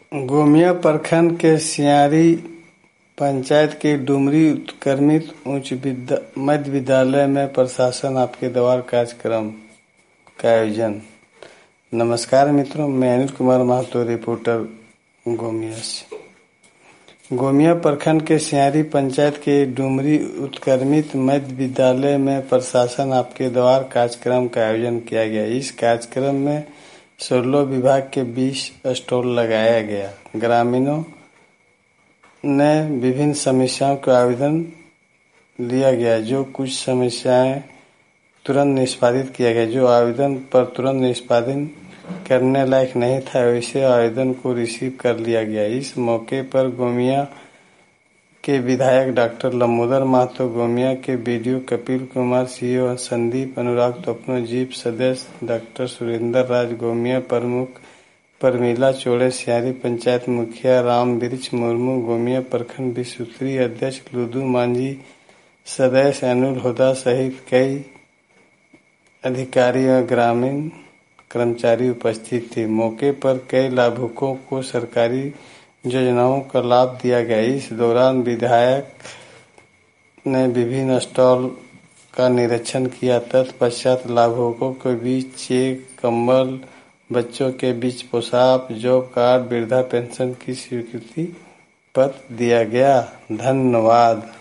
गोमिया प्रखंड के सियारी पंचायत के डुमरी उत्क्रमित उच्च मध्य विद्यालय में प्रशासन आपके द्वार कार्यक्रम का आयोजन। नमस्कार मित्रों, मैं अनिल कुमार महतो, रिपोर्टर गोमिया से। गोमिया प्रखंड के सियारी पंचायत के डुमरी उत्क्रमित मध्य विद्यालय में प्रशासन आपके द्वार कार्यक्रम का आयोजन किया गया। इस कार्यक्रम में 16 विभाग के 20 स्टॉल लगाया गया। ग्रामीणों ने विभिन्न समस्याओं का आवेदन लिया गया, जो कुछ समस्याएं तुरंत निष्पादित किया गया। जो आवेदन पर तुरंत निष्पादन करने लायक नहीं था, वैसे आवेदन को रिसीव कर लिया गया। इस मौके पर गोमिया के विधायक डॉक्टर लंबोदर महतो, गोमिया के बीडीओ कपिल कुमार, सीओ संदीप अनुराग तोपनो, जीप सदस्य डॉक्टर सुरेंद्र राज, गोमिया प्रमुख परमिला चौड़े, सियारी पंचायत मुखिया राम वृक्ष मुर्मू, गोमिया प्रखंड विसूत्री अध्यक्ष लुदू मांझी, सदस्य अनुल हुदा सहित कई अधिकारी और ग्रामीण कर्मचारी उपस्थित थे। मौके पर कई लाभुकों को सरकारी योजनाओं का लाभ दिया गया। इस दौरान विधायक ने विभिन्न स्टॉल का निरीक्षण किया। तत्पश्चात लाभुकों के बीच चेक, कंबल, बच्चों के बीच पोशाक, जॉब कार्ड, वृद्धा पेंशन की स्वीकृति पत्र दिया गया। धन्यवाद।